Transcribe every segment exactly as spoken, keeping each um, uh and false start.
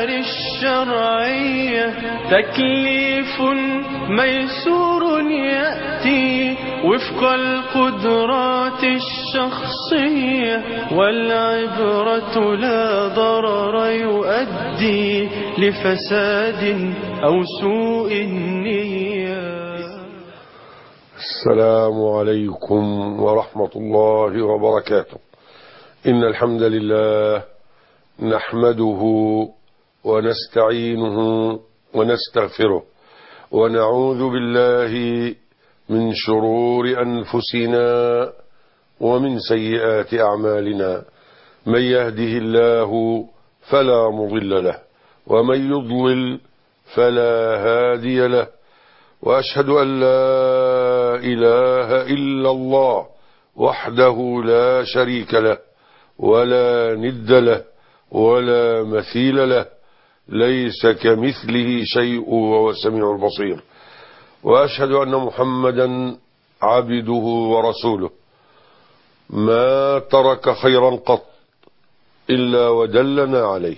الأقدار الشرعية تكليف ميسور يأتي وفق القدرات الشخصية، والعبرة لا ضرر يؤدي لفساد أو سوء النية. السلام عليكم ورحمة الله وبركاته. إن الحمد لله نحمده ونستعينه ونستغفره ونعوذ بالله من شرور أنفسنا ومن سيئات أعمالنا. من يهده الله فلا مضل له ومن يضلل فلا هادي له، وأشهد أن لا إله إلا الله وحده لا شريك له ولا ند له ولا مثيل له، ليس كمثله شيء وهو السميع البصير. وأشهد أن محمدا عبده ورسوله، ما ترك خيرا قط إلا ودلنا عليه،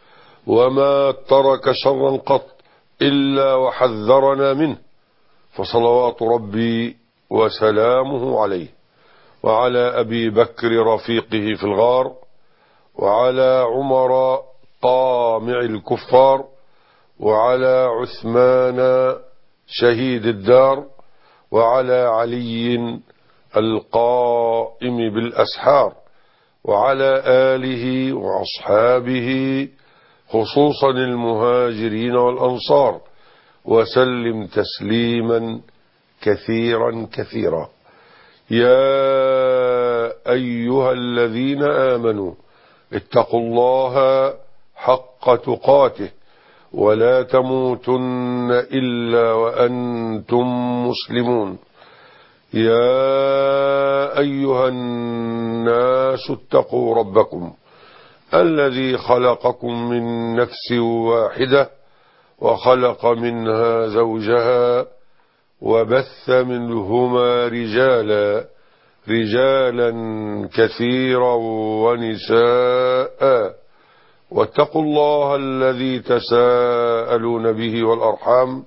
وما ترك شرا قط إلا وحذرنا منه، فصلوات ربي وسلامه عليه وعلى أبي بكر رفيقه في الغار، وعلى عمر طامع الكفار، وعلى عثمان شهيد الدار، وعلى علي القائم بالأسحار، وعلى آله وأصحابه خصوصا المهاجرين والأنصار، وسلم تسليما كثيرا كثيرا. يا أيها الذين آمنوا اتقوا الله حق تقاته ولا تموتن إلا وأنتم مسلمون. يا أيها الناس اتقوا ربكم الذي خلقكم من نفس واحدة وخلق منها زوجها وبث منهما رجالا رجالا كثيرا ونساء، واتقوا الله الذي تساءلون به والأرحام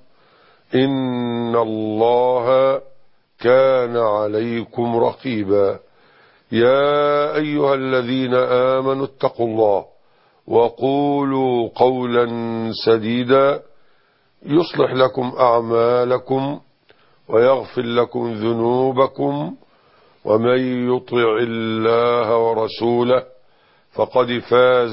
إن الله كان عليكم رقيبا. يا أيها الذين آمنوا اتقوا الله وقولوا قولا سديدا يصلح لكم أعمالكم ويغفر لكم ذنوبكم، ومن يطع الله ورسوله فقد فاز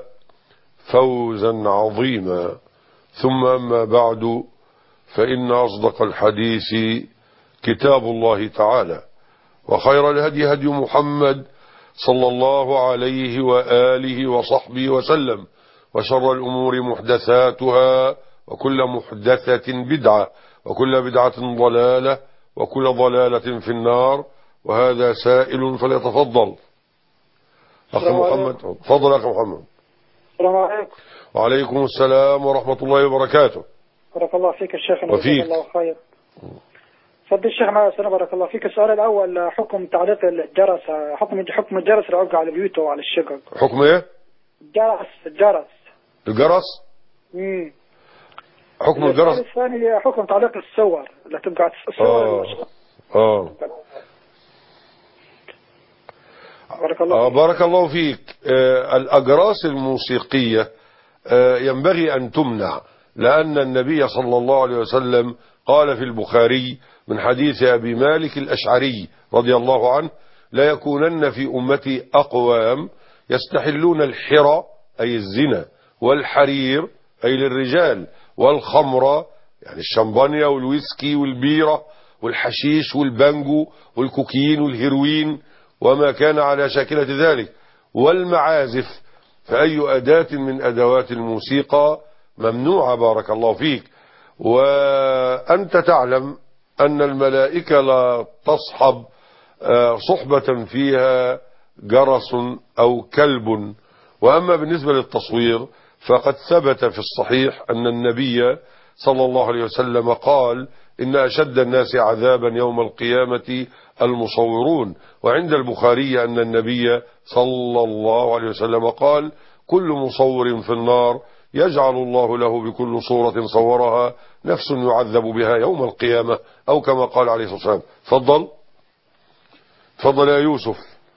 فوزا عظيما. ثم أما بعد، فإن أصدق الحديث كتاب الله تعالى، وخير الهدي هدي محمد صلى الله عليه وآله وصحبه وسلم، وشر الأمور محدثاتها، وكل محدثة بدعة، وكل بدعة ضلالة، وكل ضلالة في النار. وهذا سائل فليتفضل. أخي محمد، تفضل أخي محمد. السلام عليكم. وعليكم السلام ورحمة الله وبركاته. بارك الله فيك الشيخ. وفيك. الله خير. فضل الشيخ معي سنة. بارك الله فيك. السؤال الأول، حكم تعليق الجرس، حكم حكم الجرس اللي على البيوت وعلى الشقق. حكم إيه؟ الجرس الجرس الجرس. امم حكم الجرس. الثاني حكم تعليق الصور اللي تبقى الصور. اه اه بارك الله آه فيك. بارك الله فيك. آه الأجراس الموسيقية آه ينبغي أن تمنع، لأن النبي صلى الله عليه وسلم قال في البخاري من حديث أبي مالك الأشعري رضي الله عنه: لا يكونن في أمتي أقوام يستحلون الحرى أي الزنا، والحرير أي للرجال، والخمر يعني الشمبانيا والويسكي والبيرة والحشيش والبانجو والكوكين والهيروين وما كان على شاكلة ذلك، والمعازف، فأي أداة من أدوات الموسيقى ممنوعة. بارك الله فيك. وأنت تعلم أن الملائكة لا تصحب صحبة فيها جرس أو كلب. وأما بالنسبة للتصوير فقد ثبت في الصحيح أن النبي صلى الله عليه وسلم قال: إن أشد الناس عذابا يوم القيامة المصورون. وعند البخاري أن النبي صلى الله عليه وسلم قال: كل مصور في النار يجعل الله له بكل صورة صورها نفس يعذب بها يوم القيامة، أو كما قال عليه الصلاة والسلام. تفضل تفضل يا يوسف،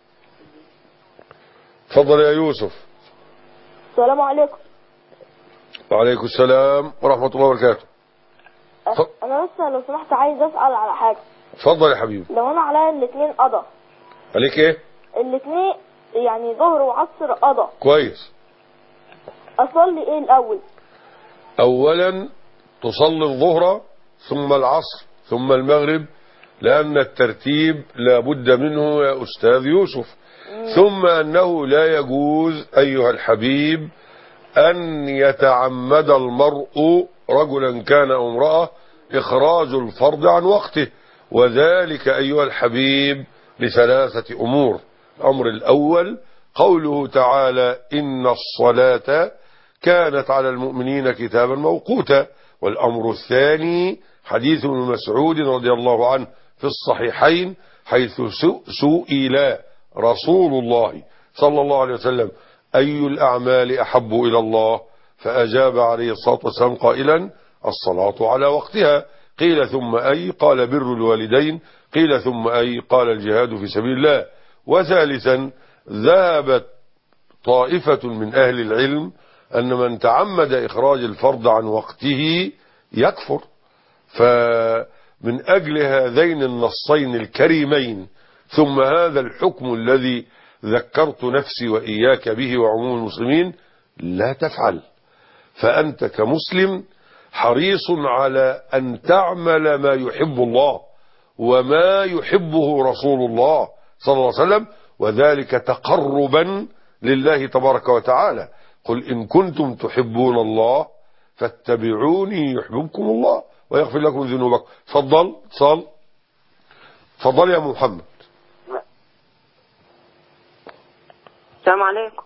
تفضل يا يوسف. السلام عليكم. وعليكم السلام ورحمة الله وبركاته. انا بس لو سمحت عايز اسال على حاجه. اتفضل يا حبيبي. لو انا عليا الاثنين قضى. عليك ايه؟ الاثنين يعني ظهر وعصر قضى. كويس. اصلي ايه الاول؟ اولا تصلي الظهر ثم العصر ثم المغرب، لان الترتيب لا بد منه يا استاذ يوسف. مم. ثم انه لا يجوز ايها الحبيب ان يتعمد المرء رجلا كان او امرأة اخراج الفرض عن وقته، وذلك ايها الحبيب لثلاثة امور. الامر الاول قوله تعالى ان الصلاة كانت على المؤمنين كتابا موقوتا. والامر الثاني حديث ابن مسعود رضي الله عنه في الصحيحين، حيث سئل رسول الله صلى الله عليه وسلم اي الاعمال احب الى الله، فاجاب عليه الصلاة والسلام قائلا الصلاة على وقتها. قيل ثم اي؟ قال بر الوالدين. قيل ثم اي؟ قال الجهاد في سبيل الله. وثالثا ذهبت طائفة من اهل العلم ان من تعمد اخراج الفرض عن وقته يكفر. فمن اجل هذين النصين الكريمين ثم هذا الحكم الذي ذكرت نفسي واياك به وعموم المسلمين لا تفعل. فانت كمسلم حريص على ان تعمل ما يحب الله وما يحبه رسول الله صلى الله عليه وسلم، وذلك تقربا لله تبارك وتعالى. قل إن كنتم تحبون الله فاتبعوني يحببكم الله ويغفر لكم ذنوبكم. تفضل صل تفضل يا محمد. السلام عليكم.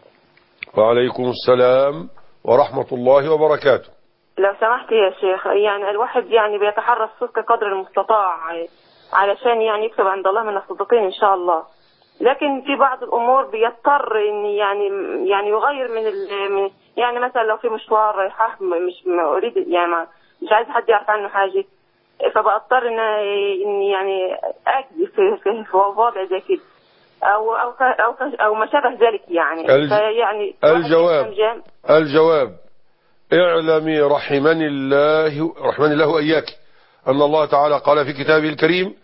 وعليكم السلام ورحمة الله وبركاته. لو سمحت يا شيخ، يعني الواحد يعني بيتحرى الصدق قدر المستطاع علشان يعني يكتب عند الله من الصديقين إن شاء الله، لكن في بعض الامور بيضطر ان يعني يعني يغير من, من يعني مثلا لو في مشوار رايحه مش اريد يعني مش عايز حد يعرف عنه حاجه، فبضطر ان ان يعني اجي في في, في وضع زي كده او او او او ما شابه ذلك يعني. الج... فيعني الجواب الجواب اعلمي رحمني الله رحمني الله واياك ان الله تعالى قال في كتابه الكريم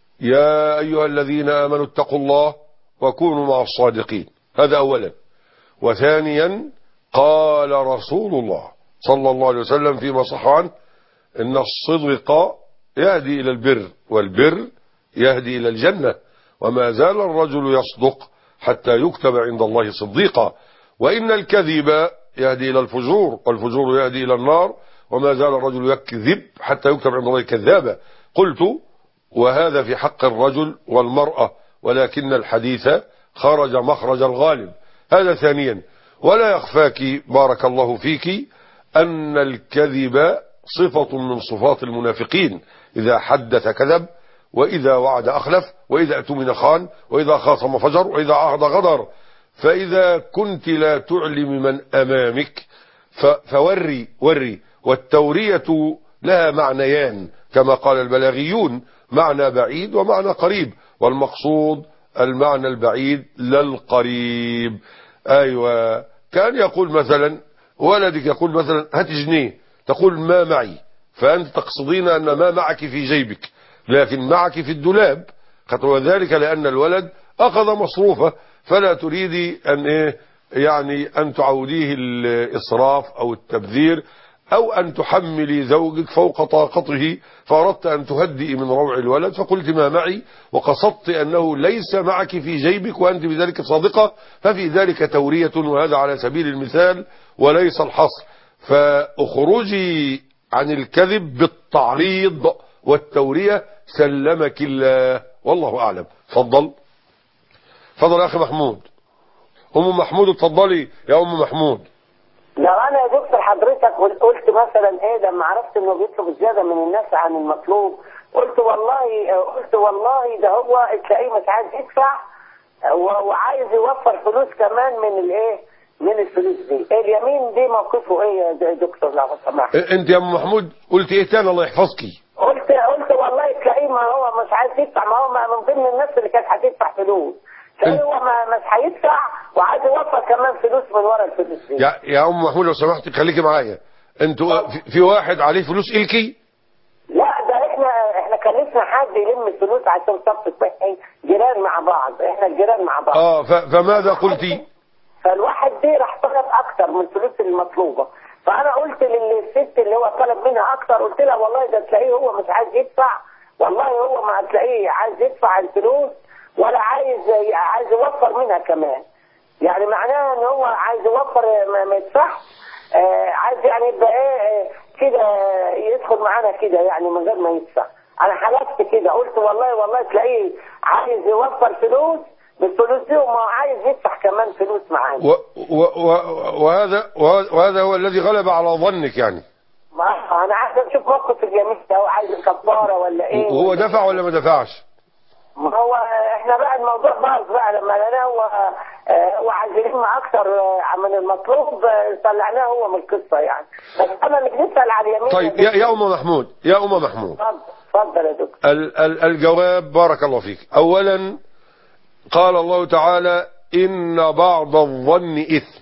يا ايها الذين امنوا اتقوا الله وكونوا مع الصادقين. هذا أولا. وثانيا قال رسول الله صلى الله عليه وسلم فيما صح عنه إن الصدق يهدي إلى البر والبر يهدي إلى الجنة، وما زال الرجل يصدق حتى يكتب عند الله صديقا، وإن الكذب يهدي إلى الفجور والفجور يهدي إلى النار، وما زال الرجل يكذب حتى يكتب عند الله كذابا. قلت وهذا في حق الرجل والمرأة، ولكن الحديث خرج مخرج الغالب. هذا ثانيا. ولا يخفاك بارك الله فيك أن الكذب صفة من صفات المنافقين، إذا حدث كذب، وإذا وعد أخلف، وإذا أتمن خان، وإذا خاصم فجر، وإذا عهد غدر. فإذا كنت لا تعلم من أمامك فوري وري. والتورية لها معنيان كما قال البلاغيون، معنى بعيد ومعنى قريب، والمقصود المعنى البعيد لا القريب. أيوة، كان يقول مثلا ولدك يقول مثلا هات جنيه، تقول ما معي، فأنت تقصدين أن ما معك في جيبك لكن معك في الدولاب، وذلك لأن الولد أخذ مصروفه، فلا تريدي أن إيه يعني أن تعوديه الإسراف أو التبذير، أو أن تحملي زوجك فوق طاقته، فأردت أن تهدئي من روع الولد فقلت ما معي، وقصدت أنه ليس معك في جيبك وأنت بذلك صادقة، ففي ذلك تورية، وهذا على سبيل المثال وليس الحصر. فأخرجي عن الكذب بالتعريض والتورية سلمك الله، والله أعلم. فضل فضل يا أخي محمود. أم محمود اتفضلي يا أم محمود. لو انا يا دكتور حضرتك قلت مثلا ايه لما عرفت انه بيطلب زياده من الناس عن المطلوب، قلت والله قلت والله ده هو تلاقيه مش عايز يدفع وعايز يوفر فلوس كمان من الايه من الفلوس دي. اليمين دي موقفه ايه يا دكتور لو سمحت؟ انت يا ام محمود قلت ايه تاني الله يحفظكي؟ قلت قلت والله تلاقيه ما هو مش عايز يدفع، ما هو من ضمن الناس اللي كانت هتدفع فلوس، تلاقيه هو ما مش هيدفع وعايز يوفر كمان فلوس من ورا الفلوس دي. يا يا ام محمود لو سمحتي خليكي معايا، انتوا في, في واحد عليه فلوس إلكي؟ لا ده احنا احنا كلفنا حد يلم الفلوس عشان صف صحي، جيران مع بعض، احنا الجيران مع بعض. اه فماذا قلتي؟ فالواحد دي راح طلب اكتر من الفلوس المطلوبه، فانا قلت للست اللي هو طلب منها اكتر، قلت لها والله ده تلاقيه هو مش عايز يدفع، والله هو ما هتلاقيه عايز يدفع الفلوس ولا عايز عايز يوفر منها كمان، يعني معناها ان هو عايز يوفر ما يدفعش، آه عايز يعني يبقى ايه كده يدخل معانا كده يعني من غير ما يدفع. انا حلفت كده قلت والله والله تلاقيه عايز يوفر فلوس بالفلوس دي وما عايز يدفع كمان فلوس معانا. و و و وهذا وهذا هو الذي غلب على ظنك يعني. ما انا عايز اشوف موقف اليمين ده، هو عايز الكفاره ولا ايه؟ وهو دفع ولا ما دفعش؟ ما هو احنا بقى الموضوع باظ بقى لما لقيناه هو هو عايز يلم اكتر من المطلوب، طلعناه هو من القصه يعني، بس انا مش بنسال على اليمين. طيب يا يا ام محمود يا ام محمود اتفضل يا دكتور. ال ال الجواب بارك الله فيك. اولا قال الله تعالى ان بعض الظن اثم.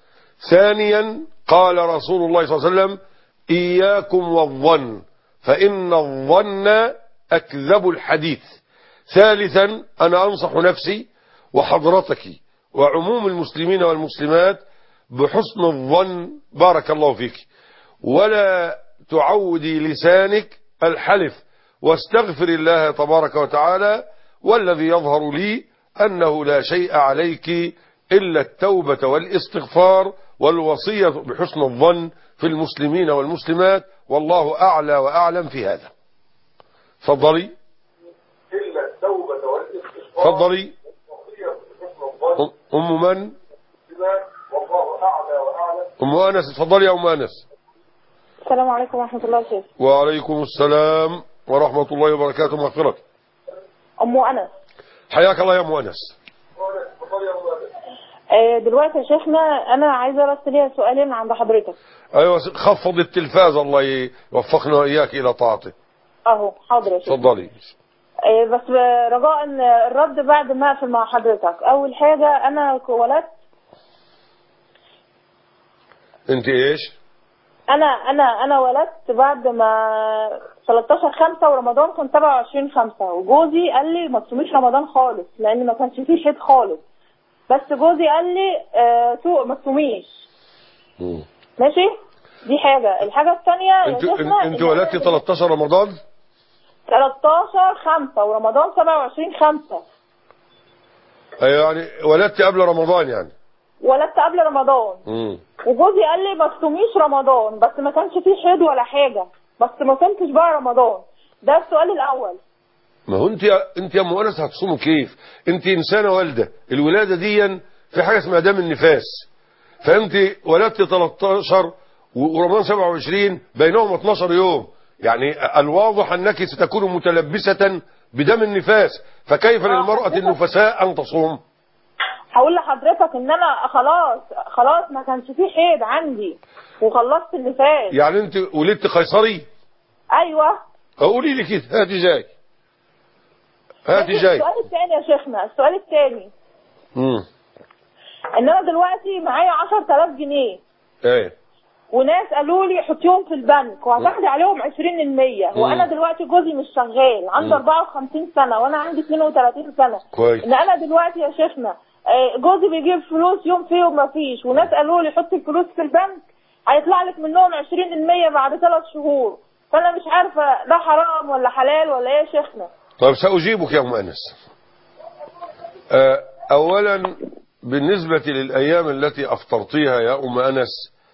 ثانيا قال رسول الله صلى الله عليه وسلم اياكم والظن فان الظن اكذب الحديث. ثالثا انا انصح نفسي وحضرتك وعموم المسلمين والمسلمات بحسن الظن بارك الله فيك، ولا تعودي لسانك الحلف، واستغفر الله تبارك وتعالى، والذي يظهر لي أنه لا شيء عليك إلا التوبة والاستغفار والوصية بحسن الظن في المسلمين والمسلمات، والله أعلى وأعلم في هذا. فضلي إلا التوبة والاستغفار فضلي أم من؟ والله أعلى وأعلم. أم أنس. تفضلي يا أم أنس. السلام عليكم ورحمة الله وبركاته. وعليكم السلام ورحمة الله وبركاته. مغفرة. أم أنس. حياك الله يا أم أنس. دلوقتي يا شيخنا أنا عايزة بس ليها سؤالين عند حضرتك. أيوة خفض التلفاز الله يوفقنا وإياك إلى طاعته. أهو حاضر يا شيخ. تفضلي. بس رجاء الرد بعد ما أقفل مع حضرتك. أول حاجة أنا ولدت. أنت إيش؟ أنا أنا أنا ولدت بعد ما ثلاثة عشر خمسة ورمضان كان سبعة وعشرين خمسة، وجوزي قال لي ما تصوميش رمضان خالص لأن ما كانش فيه حيض خالص، بس جوزي قال لي آه سوق ما تصوميش. ماشي؟ دي حاجة. الحاجة الثانية انت انت ولدتي ثلاثة عشر رمضان؟ ثلاثة عشر خمسة ورمضان سبعة وعشرين خمسة. يعني ولدتي قبل رمضان يعني؟ ولدت قبل رمضان. امم وجوزي قال لي ما تصوميش رمضان، بس ما كانش فيه حيض ولا حاجة، بس ما صمتش بقى رمضان. ده السؤال الأول. ما هو انت انت يا ام انس هتصوموا كيف؟ انت انسانه والده، الولاده دي في حاجه اسمها دم النفاس، فانت ولدت ثلاثة عشر ورمضان سبعة وعشرين بينهم اثني عشر يوم، يعني الواضح انك ستكون متلبسه بدم النفاس، فكيف للمراه النفساء ان تصوم؟ هقول لحضرتك ان انا خلاص خلاص ما كانش فيه حيض عندي وخلصت النفاس. يعني انت ولدت قيصري؟ ايوه. قولي لي كده. هاتي جاي هاتي جاي. السؤال الثاني يا شيخنا، السؤال الثاني امم ان انا دلوقتي معايا عشرة آلاف جنيه. ايه. وناس قالوا لي حطيهم في البنك وهتاخدي عليهم عشرين بالمية، وانا دلوقتي جوزي مش شغال، عنده أربعة وخمسين سنة وانا عندي اثنين وثلاثين سنة. كويس. ان انا دلوقتي يا شيخنا جوزي بيجيب فلوس يوم فيه وما فيش، وناس قالوا لي حطي الفلوس في البنك هيطلع لك منهم عشرين بالمية بعد ثلاث شهور، فانا مش عارفه ده حرام ولا حلال ولا ايه يا شيخنا؟ طيب سأجيبك يا أم أنس. أولا بالنسبة للأيام التي أفطرتيها يا أم أنس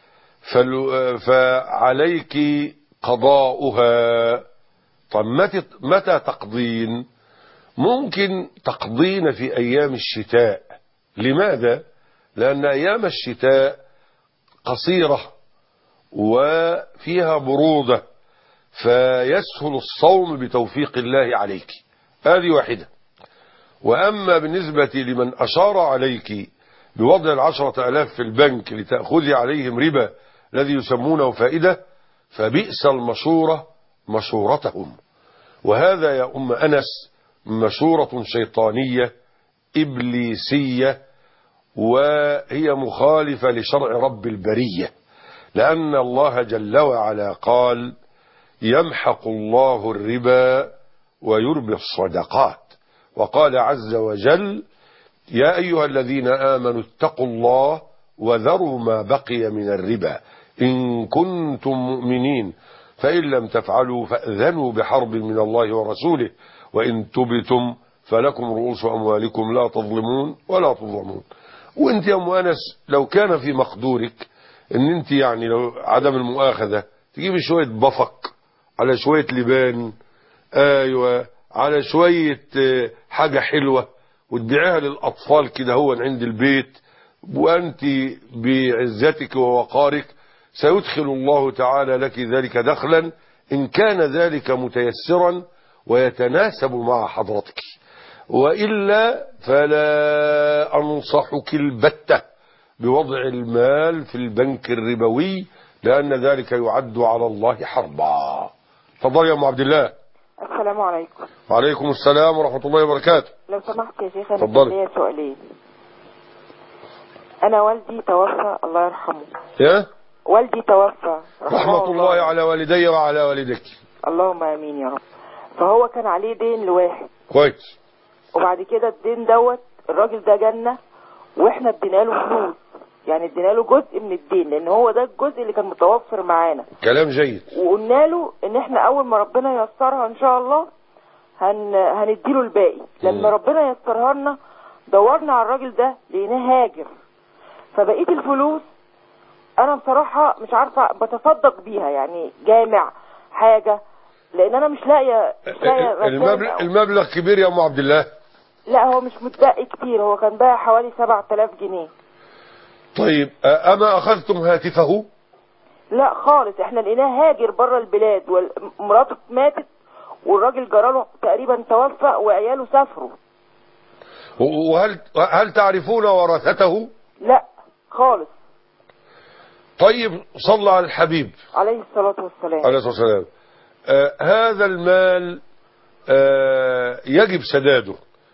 فعليك قضاؤها. طب متى متى تقضين؟ ممكن تقضين في أيام الشتاء. لماذا؟ لأن أيام الشتاء قصيرة وفيها برودة، فيسهل الصوم بتوفيق الله عليك. هذه واحدة. وأما بالنسبة لمن أشار عليك بوضع العشرة ألاف في البنك لتأخذي عليهم ربا الذي يسمونه فائدة، فبئس المشورة مشورتهم. وهذا يا أم أنس مشورة شيطانية إبليسية، وهي مخالفة لشرع رب البرية، لأن الله جل وعلا قال يمحق الله الربا ويربي الصدقات، وقال عز وجل يا أيها الذين آمنوا اتقوا الله وذروا ما بقي من الربا إن كنتم مؤمنين فإن لم تفعلوا فأذنوا بحرب من الله ورسوله وإن تبتم فلكم رؤوس أموالكم لا تظلمون ولا تظلمون. وانت يا أم أنس لو كان في مقدورك ان انت يعني لو عدم المؤاخذة تجيبي شوية بفق على شوية لبان، ايوه على شوية حاجة حلوة وتبيعها للأطفال كده هو عند البيت، وأنت بعزتك ووقارك سيدخل الله تعالى لك ذلك دخلا إن كان ذلك متيسرا ويتناسب مع حضرتك، وإلا فلا أنصحك البتة بوضع المال في البنك الربوي، لأن ذلك يعد على الله حربا. تفضل يا أم عبد الله. السلام عليكم. وعليكم السلام ورحمة الله وبركاته. لو سمحت يا شيخ أنا كان ليا سؤالين. أنا والدي توفى الله يرحمه. يا والدي توفى رحمة الله, الله على والدي وعلى والدك. اللهم آمين يا رب. فهو كان عليه دين لواحد. كويس. وبعد كده الدين دوت الراجل ده جالنا واحنا ادينا له فلوس، يعني ادينا له جزء من الدين لان هو ده الجزء اللي كان متوفر معانا. كلام جيد. وقلنا له ان احنا اول ما ربنا ييسرها ان شاء الله هن هنديله الباقي. لما م. ربنا ييسرها لنا دورنا على الراجل ده لقيناه هاجر، فبقيت الفلوس انا بصراحه مش عارفه بتصدق بيها، يعني جامع حاجه، لان انا مش لاقيه مش لاقيه المبلغ, المبلغ كبير يا ام عبد الله. لا هو مش متبقي كتير، هو كان باقي حوالي سبعة آلاف جنيه. طيب اما اخذتم هاتفه؟ لا خالص، احنا لقيناه هاجر بره البلاد ومراته ماتت والراجل جراله تقريبا توفى وعياله سافروا. وهل هل تعرفون ورثته؟ لا خالص. طيب صلى على الحبيب عليه الصلاة والسلام. عليه الصلاة والسلام. آه هذا المال آه يجب سداده،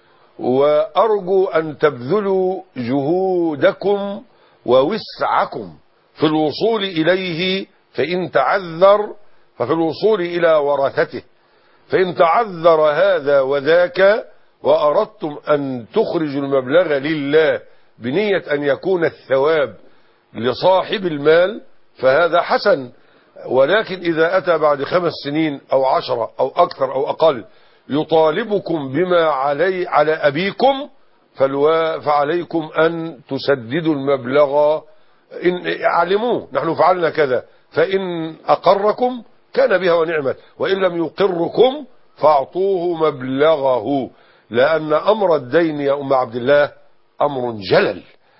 وأرجو أن تبذلوا جهودكم ووسعكم في الوصول إليه، فإن تعذر ففي الوصول إلى ورثته، فإن تعذر هذا وذاك وأردتم أن تخرجوا المبلغ لله بنية أن يكون الثواب لصاحب المال فهذا حسن، ولكن إذا أتى بعد خمس سنين أو عشرة أو أكثر أو أقل يطالبكم بما علي على أبيكم فعليكم أن تسددوا المبلغ. إن علموه نحن فعلنا كذا، فإن أقركم كان بها ونعمت، وإن لم يقركم فاعطوه مبلغه، لأن أمر الدين يا أم عبد الله أمر جلل.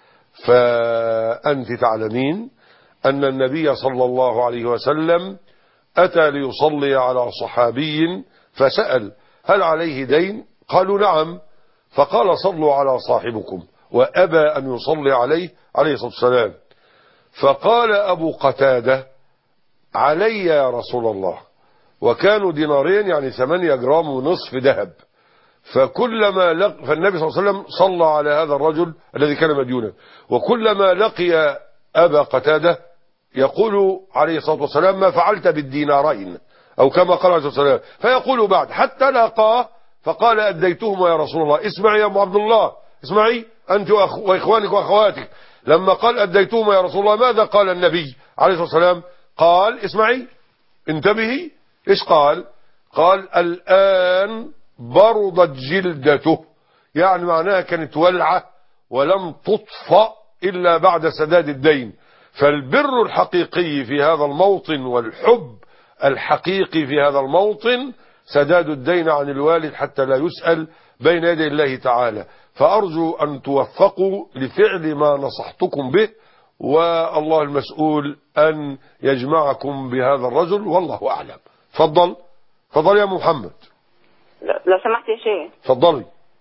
فأنت تعلمين أن النبي صلى الله عليه وسلم أتى ليصلي على صحابي فسأل هل عليه دين؟ قالوا نعم، فقال صلوا على صاحبكم، وأبى أن يصلي عليه عليه الصلاة والسلام. فقال أبو قتادة علي يا رسول الله، وكانوا دينارين يعني ثمانية جرام ونصف ذهب. فكلما لق فالنبي صلى الله عليه وسلم صلى على هذا الرجل الذي كان مديونا، وكلما لقي أبا قتادة يقول عليه الصلاة والسلام ما فعلت بالدينارين، أو كما قال عليه الصلاة والسلام، فيقول بعد حتى لاقاه فقال أديتهما يا رسول الله. اسمعي يا أم عبد الله، اسمعي أنت وإخوانك وأخواتك، لما قال أديتهما يا رسول الله ماذا قال النبي عليه الصلاة والسلام؟ قال اسمعي انتبهي، إيش قال؟ قال الآن بردت جلدته، يعني معناها كانت ولعة ولم تطفأ إلا بعد سداد الدين. فالبر الحقيقي في هذا الموطن والحب الحقيقي في هذا الموطن سداد الدين عن الوالد حتى لا يسأل بين يدي الله تعالى. فأرجو أن توفقوا لفعل ما نصحتكم به، والله المسؤول أن يجمعكم بهذا الرجل والله أعلم. فضل فضل يا محمد. لو سمحت يا شيخ. فضلي.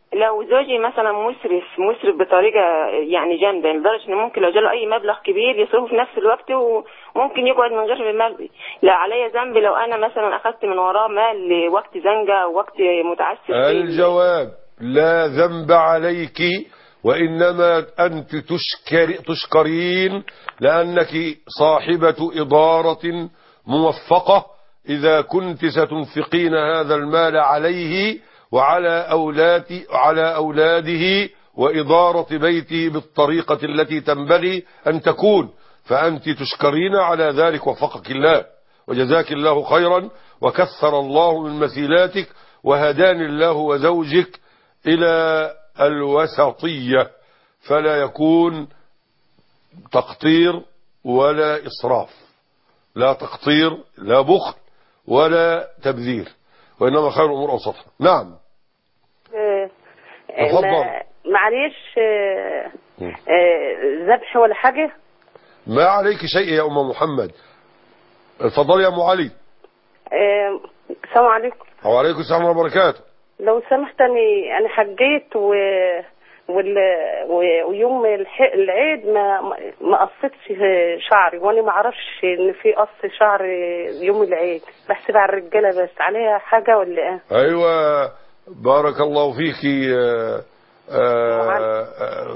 لو زوجي مثلا مسرف مسرف بطريقه يعني جامده لدرجه ان ممكن لو جاله اي مبلغ كبير يصرفه في نفس الوقت وممكن يقعد من غير المبلغ، لا علي ذنب لو انا مثلا اخذت من وراه مال وقت زنقه او وقت متعسر؟ الجواب لا ذنب عليك، وإنما أنت تشكر تشكرين لأنك صاحبة إدارة موفقة إذا كنت ستنفقين هذا المال عليه وعلى أولاد على أولاده وإدارة بيته بالطريقة التي تنبغي أن تكون، فأنت تشكرين على ذلك، وفقك الله وجزاك الله خيرا وكثر الله من مثيلاتك، وهداني الله وزوجك إلى الوسطية، فلا يكون تقطير ولا إسراف، لا تقطير لا بخل ولا تبذير، وإنما خير الأمور أوسطها. نعم. تفضل. معلش ذبح ولا حاجة؟ ما عليك شيء يا أم محمد. اتفضلي يا أم علي. السلام عليكم. وعليكم السلام ورحمة الله وبركاته. لو سمحت أنا أنا حجيت و وال... ويوم العيد ما ما قصتش شعري، وانا ما اعرفش ان في قص شعر يوم العيد، بحسب على الرجاله بس، عليها حاجه ولا ايه؟ ايوه بارك الله فيكي. آآ آآ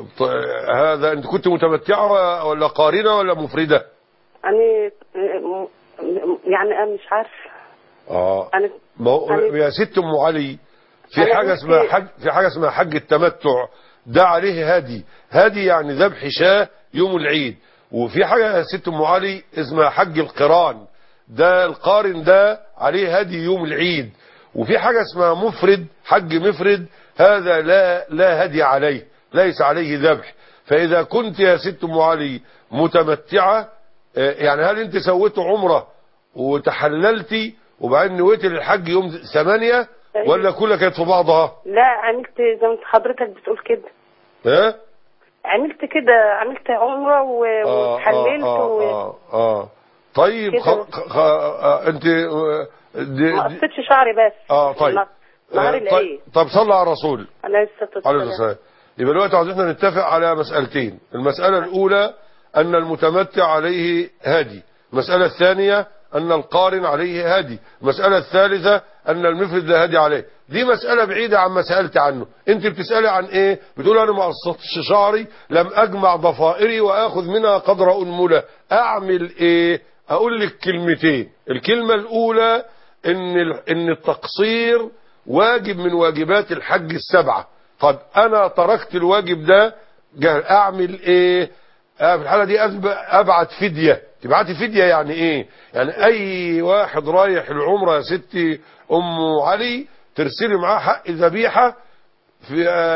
هذا انت كنت متمتعه ولا قارنه ولا مفرده؟ انا يعني انا مش عارفه. اه انا يا ست ام علي، في حاجه اسمها حج في حاجه اسمها حج التمتع، ده عليه هدي، هدي يعني ذبح شاة يوم العيد، وفي حاجه يا ست ام علي اسمها حج القران، ده القارن ده عليه هدي يوم العيد، وفي حاجه اسمها مفرد، حج مفرد، هذا لا لا هدي عليه، ليس عليه ذبح. فاذا كنت يا ست ام علي متمتعه، يعني هل انت سويت عمره وتحللتي وبعدين نويتي للحج يوم ثمانية ولا كلها كانت في بعضها؟ لا عملت زي ما حضرتك بتقول كده. ها؟ عملت كده، عملت عمره وتحللت آه آه, آه, آه, اه طيب خ... خ... آه انت دي... ما قصتش شعري بس. اه طيب نهار العيد. طيب, طيب صلى على الرسول عليه الصلاه والسلام. يبقى دلوقتي عايزين نتفق على مسألتين، المسألة الأولى أن المتمتع عليه هادي، المسألة الثانية أن القارن عليه هادي، المسألة الثالثة أن المفرد لا هادي عليه. دي مسألة بعيدة عما سألت عنه. أنت بتسألي عن إيه؟ بتقول أنا ما قصتش شعري، لم أجمع ضفائري وآخذ منها قدر أنملة، أعمل إيه؟ أقول لك كلمتين. الكلمة الأولى إن إن التقصير واجب من واجبات الحج السبعة. طب أنا تركت الواجب ده، أعمل إيه؟ في الحالة دي أبعت فدية. تبعتي فدية يعني ايه؟ يعني اي واحد رايح العمرة يا ستي ام علي ترسلي معاه حق ذبيحة، في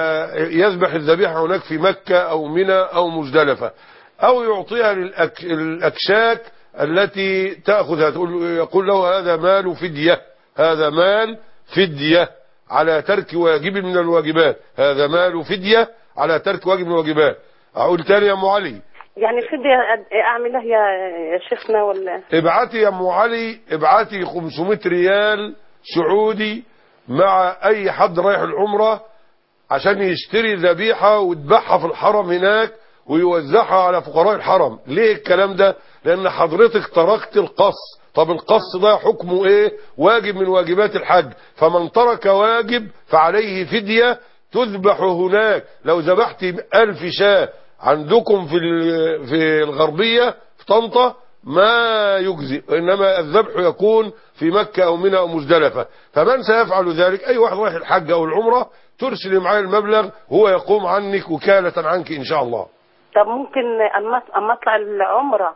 يذبح الذبيحة هناك في مكة او منى او مزدلفة، او يعطيها للاكشاك التي تأخذها، تقول يقول له هذا مال فدية، هذا مال فدية على ترك واجب من الواجبات، هذا مال فدية على ترك واجب من الواجبات. اقول تاني يا ام علي، يعني فدية اعملها يا يا شيخنا ولا؟ ابعتي يا ام علي، ابعتي خمسمائة ريال سعودي مع اي حد رايح العمرة عشان يشتري ذبيحة ويذبحها في الحرم هناك ويوزعها على فقراء الحرم. ليه الكلام ده؟ لان حضرتك تركت القص. طب القص ده حكمه ايه؟ واجب من واجبات الحج، فمن ترك واجب فعليه فدية تذبح هناك. لو ذبحت ألف شاة عندكم في في الغربية في طنطا ما يجزي، إنما الذبح يكون في مكة أو منى أو مزدلفة. فمن سيفعل ذلك؟ أي واحد رايح الحج أو العمرة ترسل معاه المبلغ، هو يقوم عنك وكالة عنك إن شاء الله. طب ممكن أما أطلع العمرة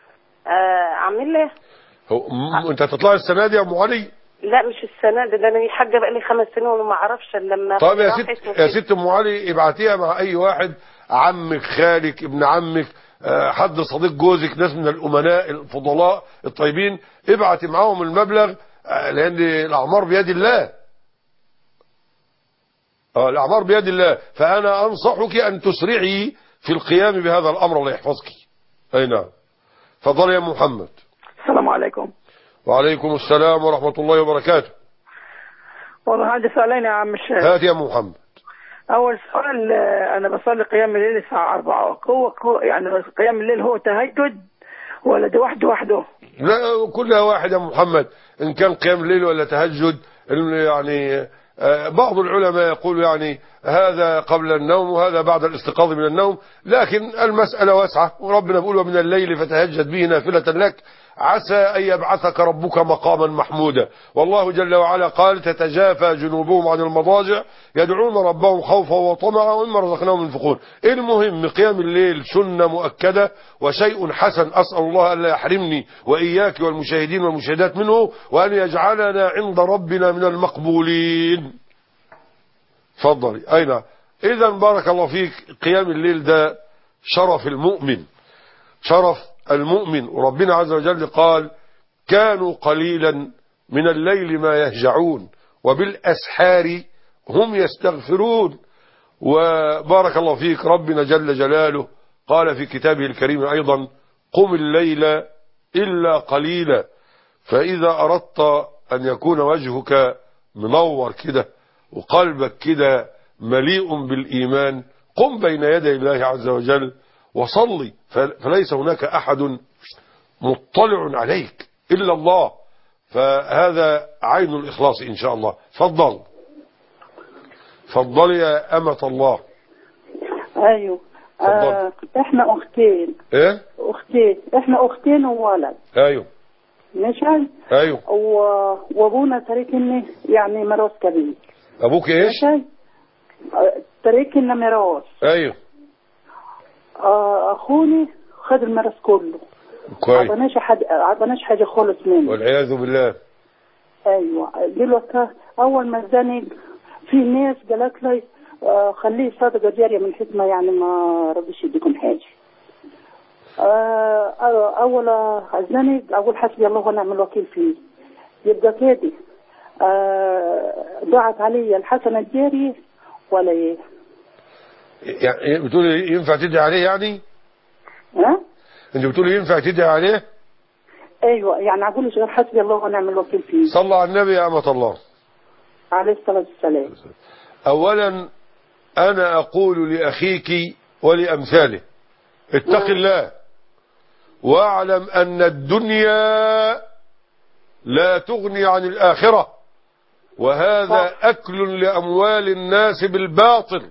أعمل له؟ هو أنت هتطلع السنة دي يا أم علي؟ لا مش السنة دي، ده أنا حاجة بقى لي خمس سنين وما أعرفش لما. طب يا ست يا ست أم علي ابعتيها مع أي واحد، عمك، خالك، ابن عمك، حد صديق جوزك، ناس من الأمناء الفضلاء الطيبين، ابعتي معاهم المبلغ، لأن الأعمار بيد الله. اه الأعمار بيد الله، فأنا أنصحك أن تسرعي في القيام بهذا الأمر، الله يحفظك. أي نعم. فضل يا محمد. السلام عليكم. وعليكم السلام ورحمة الله وبركاته. والله عندي سؤالين يا عم الشيخ. هات يا محمد. أول سؤال، أنا بصلي قيام الليل الساعة أربعة، هو يعني قيام الليل هو تهجد ولا ده وحده وحده؟ لا كلها واحد يا محمد، إن كان قيام الليل ولا تهجد. يعني بعض العلماء يقول يعني هذا قبل النوم وهذا بعد الاستيقاظ من النوم، لكن المسألة واسعة، وربنا بيقول ومن الليل فتهجد به نافلة لك عسى أن يبعثك ربك مقاما محمودا. والله جل وعلا قال تتجافى جنوبهم عن المضاجع يدعون ربهم خوفا وطمعا ومما رزقناهم ينفقون. المهم قيام الليل سنة مؤكدة وشيء حسن، أسأل الله أن لا يحرمني وإياك والمشاهدين والمشاهدات منه، وأن يجعلنا عند ربنا من المقبولين. تفضلي. أين إذا بارك الله فيك، قيام الليل ده شرف المؤمن، شرف المؤمن. وربنا عز وجل قال كانوا قليلا من الليل ما يهجعون وبالأسحار هم يستغفرون. وبارك الله فيك ربنا جل جلاله قال في كتابه الكريم أيضا قم الليل إلا قليلا. فإذا أردت أن يكون وجهك منور كده وقلبك كده مليء بالإيمان، قم بين يدي الله عز وجل وصلي، فليس هناك أحد مطلع عليك إلا الله، فهذا عين الإخلاص إن شاء الله. فضل فضل يا أمة الله. أيوه. آه إحنا أختين. إيه؟ أختين، إحنا أختين وولد. أيوه. ماشي. أيوه. و... وأبونا تركني يعني ميراث كبير. أبوك إيش؟ ماشي. تركنا ميراث. أيوه. آه أخوني خد الميراث كله. كويس. عطاناش حاجة، عطاناش حاجة خالص منه. والعياذ بالله. أيوه. دلوقتي أول ما اتزنق في ناس قالت لي آه خليه صدقة جارية من حيث ما يعني ما رضيش يديكم حاجة. آه أول اتزنق أقول حسبي الله ونعم الوكيل فيه، يبقى كده آه ضاعت علي الحسنة الجارية ولا إيه؟ يعني بتقولي ينفع تدعي عليه يعني؟ ها؟ انت بتقولي ينفع تدعي عليه؟ ايوه يعني اقول غير حسبي الله ونعم الوكيل فيه. صلى على النبي يا أمة الله عليه الصلاة والسلام. اولا انا اقول لاخيك ولامثاله اتق الله واعلم ان الدنيا لا تغني عن الاخرة، وهذا اكل لاموال الناس بالباطل.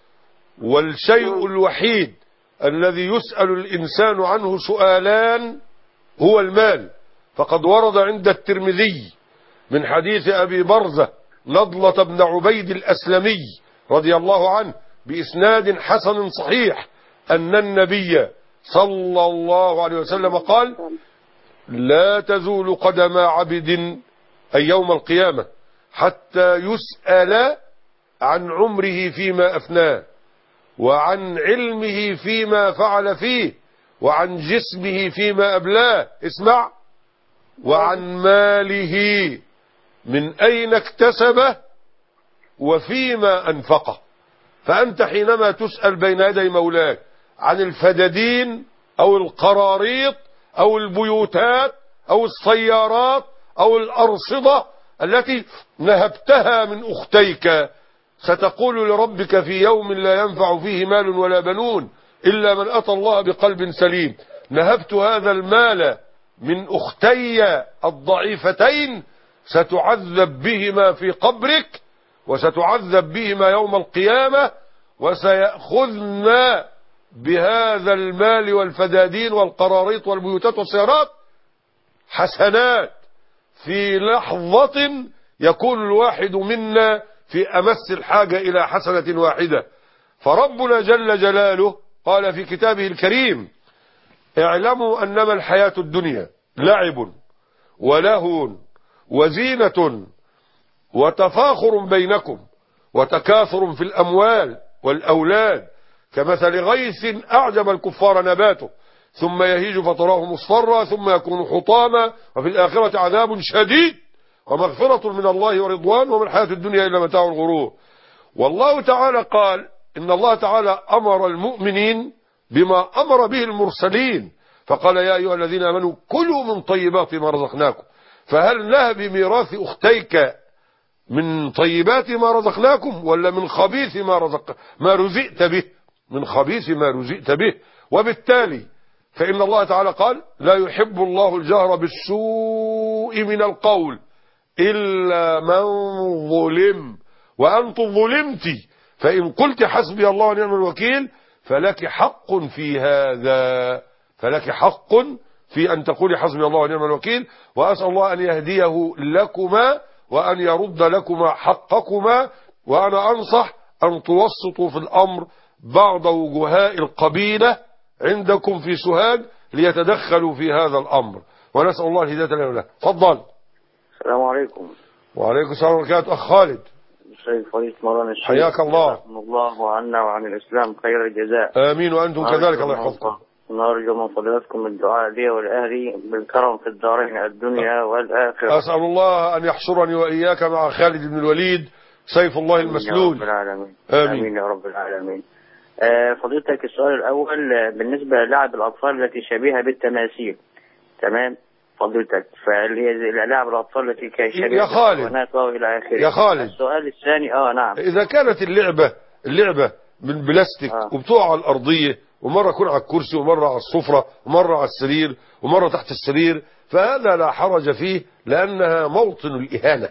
والشيء الوحيد الذي يسأل الإنسان عنه سؤالان هو المال. فقد ورد عند الترمذي من حديث أبي برزة نضلة بن عبيد الأسلمي رضي الله عنه بإسناد حسن صحيح أن النبي صلى الله عليه وسلم قال لا تزول قدم عبد أي يوم القيامة حتى يسأل عن عمره فيما أفناه، وعن علمه فيما فعل فيه، وعن جسمه فيما أبلاه، اسمع، وعن ماله من أين اكتسبه وفيما أنفقه. فأنت حينما تسأل بين يدي مولاك عن الفدادين أو القراريط أو البيوتات أو السيارات أو الأرصدة التي نهبتها من أختيك، ستقول لربك في يوم لا ينفع فيه مال ولا بنون إلا من أتى الله بقلب سليم. نهبت هذا المال من أختي الضعيفتين، ستعذب بهما في قبرك وستعذب بهما يوم القيامة، وسيأخذنا بهذا المال والفدادين والقراريط والبيوتات والسيارات حسنات. في لحظة يكون الواحد منا في أمس الحاجة إلى حسنة واحدة. فربنا جل جلاله قال في كتابه الكريم اعلموا أنما الحياة الدنيا لعب ولهو وزينة وتفاخر بينكم وتكاثر في الأموال والأولاد كمثل غيث أعجب الكفار نباته ثم يهيج فتراه مصفرا ثم يكون حطاما وفي الآخرة عذاب شديد ومغفرة من الله ورضوان وما الحياة الدنيا إلا متاع الغرور. والله تعالى قال إن الله تعالى أمر المؤمنين بما أمر به المرسلين، فقال يا أيها الذين آمنوا كلوا من طيبات ما رزقناكم. فهل نهب بميراث أختيك من طيبات ما رزقناكم ولا من خبيث ما رزق ما رزقت به؟ من خبيث ما رزقت به. وبالتالي فإن الله تعالى قال لا يحب الله الجهر بالسوء من القول إلا من ظلم، وأنت ظلمت، فإن قلت حسبي الله ونعم الوكيل فلك حق في هذا، فلك حق في أن تقولي حسبي الله ونعم الوكيل. وأسأل الله أن يهديه لكما وأن يرد لكما حقكما. وأنا أنصح أن توسطوا في الأمر بعض وجهاء القبيلة عندكم في سوهاج ليتدخلوا في هذا الأمر، ونسأل الله الهداية لنا وله. تفضل. السلام عليكم. وعليكم السلام ورحمة الله وبركاته. أخ خالد. الشيخ فضيلة مولانا الشيخ، حياك الله. جزاكم الله عنا وعن الإسلام خير الجزاء. آمين وأنتم كذلك، الله يحفظكم. نرجو من فضيلتكم الدعاء لي ولأهلي بالكرم في الدارين الدنيا والآخرة. أسأل الله أن يحشرني وإياك مع خالد بن الوليد سيف الله المسلول. يا رب العالمين. آمين. آمين يا رب العالمين. آه فضيلتك السؤال الأول آه بالنسبة للعب الأطفال التي شبيهة بالتماثيل، تمام فضيلتك، فاللي هي لعب الأطفال التي شبيهة يا خالد إلى آخره. يا خالد السؤال الثاني اه نعم، إذا كانت اللعبة اللعبة من بلاستيك آه. وبتقع على الأرضية، ومرة يكون على الكرسي ومرة على السفرة ومرة على السرير ومرة تحت السرير، فهذا لا حرج فيه لأنها موطن الإهانة.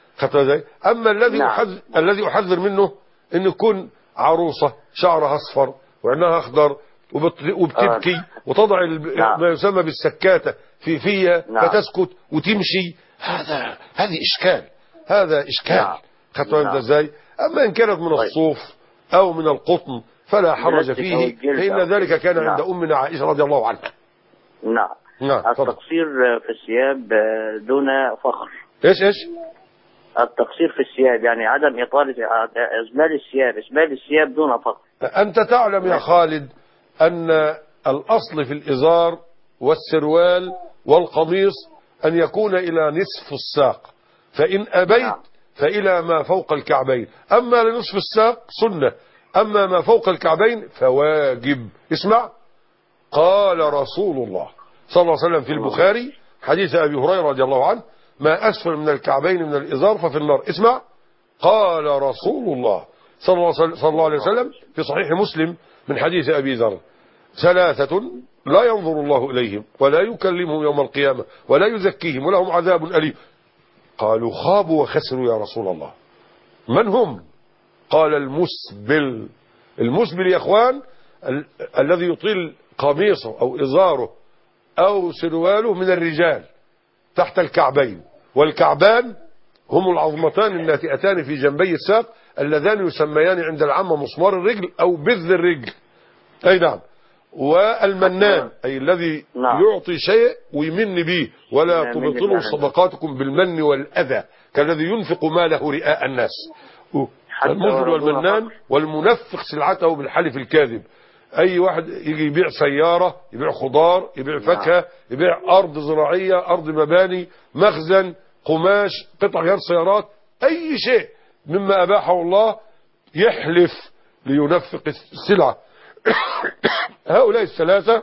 أما الذي نعم. أحذر الذي أحذر منه أن يكون عروسة شعرها أصفر وعينها أخضر وبتبكي آه. وتضع نعم. ما يسمى بالسكاتة في فيها نعم. فتسكت وتمشي، هذا هذه إشكال، هذا إشكال نعم. خدتوا نعم. ازاي؟ أما إن كانت من الصوف أو من القطن فلا حرج فيه، فإن ذلك كان نعم. عند أمنا عائشة رضي الله عنها. نعم. نعم. التقصير في الثياب دون فخر. ايش ايش؟ التقصير في الثياب يعني عدم إطالة إسبال الثياب، إسبال الثياب دون فخر. أنت تعلم يا خالد أن الأصل في الإزار والسروال والقميص أن يكون إلى نصف الساق، فإن أبيت نعم. فإلى ما فوق الكعبين. أما لنصف الساق سنة، أما ما فوق الكعبين فواجب. اسمع، قال رسول الله صلى الله عليه وسلم في البخاري حديث أبي هريرة رضي الله عنه: ما أسفل من الكعبين من الإزار ففي النار. اسمع، قال رسول الله صلى الله عليه وسلم في صحيح مسلم من حديث أبي ذر: ثلاثة لا ينظر الله إليهم ولا يكلمهم يوم القيامة ولا يزكيهم ولهم عذاب أليم. قالوا خابوا وخسروا يا رسول الله، من هم؟ قال المسبل. المسبل يا اخوان ال الذي يطيل قميصه او ازاره او سرواله من الرجال تحت الكعبين، والكعبان هم العظمتان الناتئتان في جنبي الساق اللذان يسميان عند العامة مسمار الرجل او بذ الرجل. اي نعم. والمنان أي الذي نعم. يعطي شيء ويمن به، ولا تبطلوا صدقاتكم بالمن والأذى كالذي ينفق ماله رئاء الناس. المنفق والمنان والمنفق سلعته بالحلف الكاذب. أي واحد يجي يبيع سيارة، يبيع خضار، يبيع فاكهة، يبيع أرض زراعية، أرض مباني، مخزن، قماش، قطع غيار سيارات، أي شيء مما أباحه الله يحلف لينفق السلعة. هؤلاء الثلاثة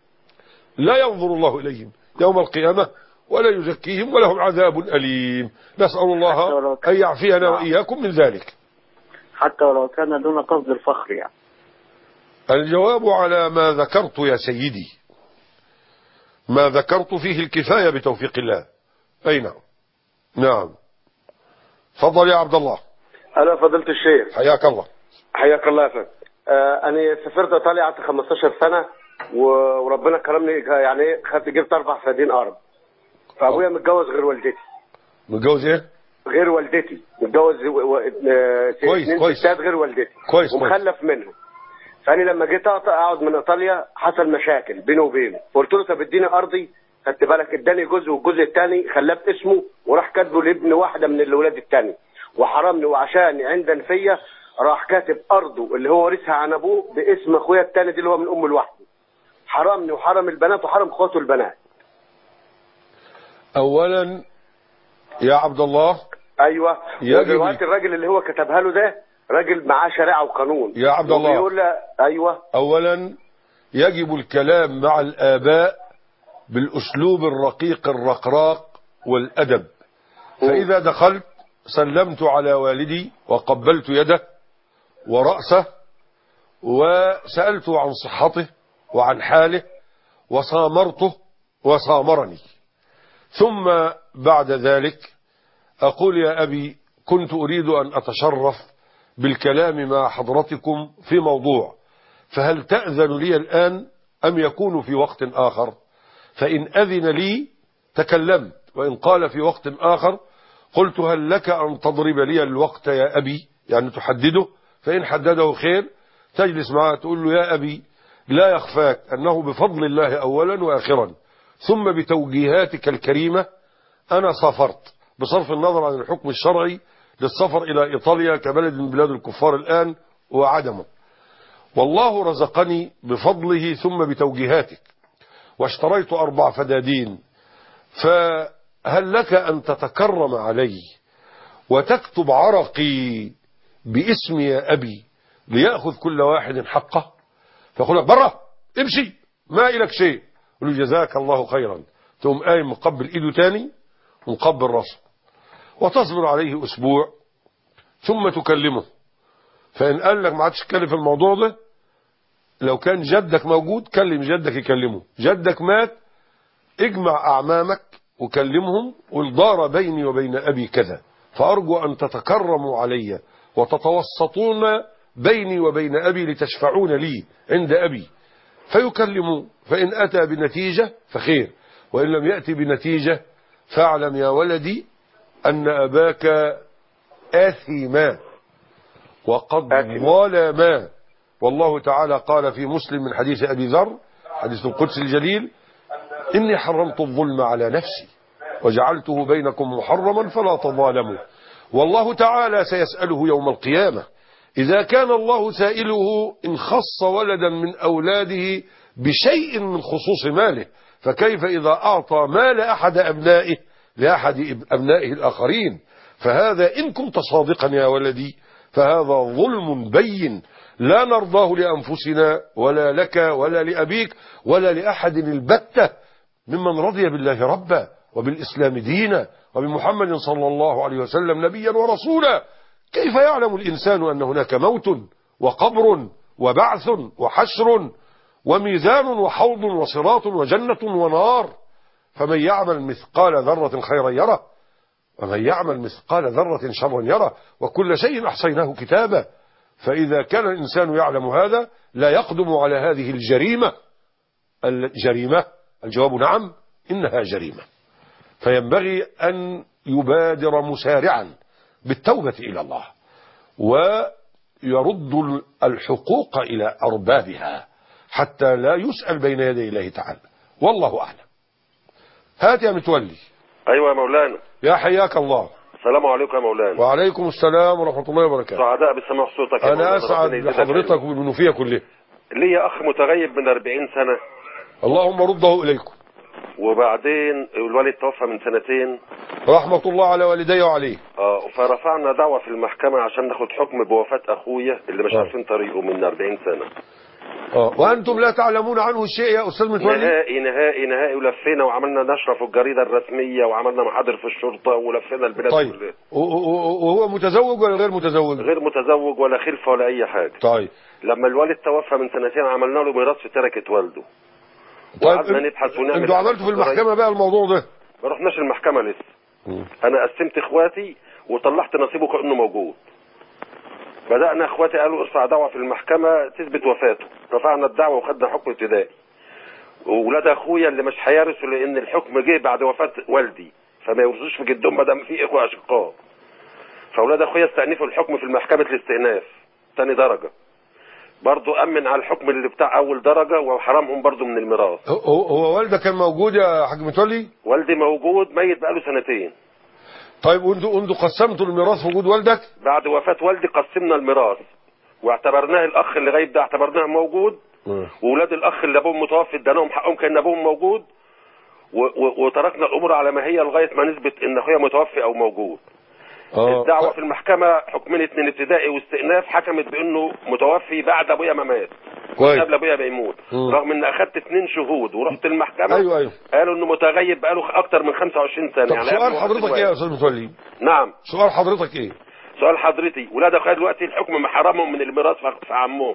لا ينظر الله إليهم يوم القيامة ولا يزكيهم ولهم عذاب أليم. نسأل الله أن يعفينا وإياكم من ذلك. حتى ولو كان دون قصد الفخر يعني. الجواب على ما ذكرت يا سيدي، ما ذكرت فيه الكفاية بتوفيق الله. أي نعم. نعم. فضل يا عبد الله. أنا فضلت الشيخ. حياك الله. حياك الله يا فندم. آه أنا سافرت إيطاليا قعدت خمستاشر سنة وربنا كرمني، يعني خدت جبت أربع فدين أرض. فأبويا متجوز غير والدتي. متجوز إيه؟ غير والدتي، متجوز و... كويس كويس غير والدتي كويس ومخلف منهم. فأنا لما جيت أقعد من إيطاليا حصل مشاكل بينه وبينه، فقلت له طب اديني أرضي، خدت بالك اداني جزء والجزء الثاني خلاه باسمه وراح كاتبه لابن واحدة من الأولاد الثاني وحرمني، وعشان عندن فيا راح كاتب أرضه اللي هو ورثها عن أبوه باسم أخويا الثاني دي اللي هو من أمه لوحده. حرمني وحرم البنات وحرم اخواته البنات. أولا يا عبد الله. أيوه. ودلوقتي الراجل اللي هو كتبها له ده راجل معاه شريعة وقانون يا عبد الله. يقول له أيوه. أولا يجب الكلام مع الآباء بالأسلوب الرقيق الرقراق والأدب. فإذا دخلت سلمت على والدي وقبلت يده ورأسه وسألته عن صحته وعن حاله وصامرته وصامرني. ثم بعد ذلك أقول يا أبي كنت أريد أن أتشرف بالكلام مع حضرتكم في موضوع، فهل تأذن لي الآن أم يكون في وقت آخر؟ فإن أذن لي تكلمت، وإن قال في وقت آخر قلت هل لك أن تضرب لي الوقت يا أبي، يعني تحدده، فإن حدده خير تجلس معه تقول له يا أبي لا يخفاك أنه بفضل الله أولا وآخرا ثم بتوجيهاتك الكريمة أنا سافرت بصرف النظر عن الحكم الشرعي للسفر إلى إيطاليا كبلد من بلاد الكفار الآن وعدمه، والله رزقني بفضله ثم بتوجيهاتك واشتريت أربع فدادين، فهل لك أن تتكرم علي وتكتب عرقي باسمي يا أبي ليأخذ كل واحد حقه؟ فيقول لك برا امشي ما إلك شيء، يقول له جزاك الله خيرا، تقوم قايم مقبل إيده تاني ومقبل راسه وتصبر عليه أسبوع ثم تكلمه. فإن قال لك ما عادش تتكلم في الموضوع ده، لو كان جدك موجود كلم جدك يكلمه، جدك مات اجمع أعمامك وكلمهم والدار بيني وبين أبي كذا، فأرجو أن تتكرموا علي وتتوسطون بيني وبين أبي لتشفعون لي عند أبي، فيكلموا، فإن أتى بنتيجة فخير، وإن لم يأتي بنتيجة فاعلم يا ولدي أن أباك آثما وقد ظلما، والله تعالى قال في مسلم من حديث أبي ذر حديث القدس الجليل إني حرمت الظلم على نفسي وجعلته بينكم محرما فلا تظالموا، والله تعالى سيسأله يوم القيامة إذا كان الله سائله إن خص ولدا من أولاده بشيء من خصوص ماله، فكيف إذا أعطى مال أحد أبنائه لأحد أبنائه الآخرين؟ فهذا إن كنت صادقا يا ولدي فهذا ظلم بين لا نرضاه لأنفسنا ولا لك ولا لأبيك ولا لأحد البتة ممن رضي بالله ربا وبالإسلام دينا وبمحمد صلى الله عليه وسلم نبيا ورسولا. كيف يعلم الإنسان أن هناك موت وقبر وبعث وحشر وميزان وحوض وصراط وجنة ونار؟ فمن يعمل مثقال ذرة خيرا يره ومن يعمل مثقال ذرة شرا يره وكل شيء أحصيناه كتابا. فإذا كان الإنسان يعلم هذا لا يقدم على هذه الجريمة. الجريمة الجواب نعم إنها جريمة، فينبغي أن يبادر مسارعا بالتوبة إلى الله ويرد الحقوق إلى أربابها حتى لا يسأل بين يدي الله تعالى، والله أعلم. هات يا متولي. أيوة يا مولانا. يا حياك الله. السلام عليكم يا مولانا. وعليكم السلام ورحمة الله وبركاته. سعداء بسماع صوتك. أنا أسعد بحضرتك وبالمنوفية كلها. لي أخ متغيب من أربعين سنة. اللهم رده إليكم. وبعدين الوالد توفى من سنتين رحمة الله على والدي وعليه. اه فرفعنا دعوة في المحكمة عشان ناخد حكم بوفاة أخويا اللي مش عارفين طريقه من أربعين سنة. اه وأنتم لا تعلمون عنه شيء يا أستاذ متولي؟ نهائي نهائي نهائي، ولفينا وعملنا نشرة في الجريدة الرسمية وعملنا محاضر في الشرطة ولفينا البلاد طيب. كلها. وهو متزوج ولا غير متزوج؟ غير متزوج ولا خلفة ولا أي حاجة. طيب. لما الوالد توفى من سنتين عملنا له ميراث في تركة والده. طيب نبحث ونعمل. انتوا عملتوا في المحكمة بقى الموضوع ده؟ ما رحناش المحكمة لسه. م. انا قسمت اخواتي وطلعت نصيبه كأنه موجود. بدأنا اخواتي قالوا ارفع دعوة في المحكمة تثبت وفاته، رفعنا الدعوة وخدنا حكم ابتدائي. وولاد اخويا اللي مش هيرثوا لان الحكم جه بعد وفاة والدي فما يورثوش في جدهم ما دام في اخوة اشقاء. فاولاد اخويا استأنفوا الحكم في محكمة الاستئناف ثاني درجة. برضو أمن على الحكم اللي بتاع أول درجة وحرمهم برضو من الميراث. هو, هو والدك كان موجود يا حاج متولي؟ والدي موجود ميت بقاله سنتين. طيب وانتوا انتوا قسمتوا الميراث في وجود والدك؟ بعد وفاة والدي قسمنا الميراث واعتبرناه الأخ اللي غايب ده اعتبرناه موجود، وولاد الأخ اللي أبوهم متوفي اداناهم حقهم كأن أبوهم موجود، وتركنا الأمور على ما هي لغاية ما نثبت إن أخويا متوفي أو موجود. آه. الدعوة في المحكمة حكمين اتنين ابتدائي واستئناف حكمت بانه متوفي بعد ابويا ما مات. كويس. قبل ابويا بيموت، رغم ان اخدت اثنين شهود ورحت المحكمه. ايوه ايوه قالوا انه متغيب بقاله اكتر من خمسة وعشرين سنه. طب يعني سؤال حضرتك ايه يا استاذ متولي؟ نعم سؤال حضرتك ايه؟ سؤال حضرتي، ولاد اخويا دلوقتي الحكم محرمهم من الميراث في عمهم.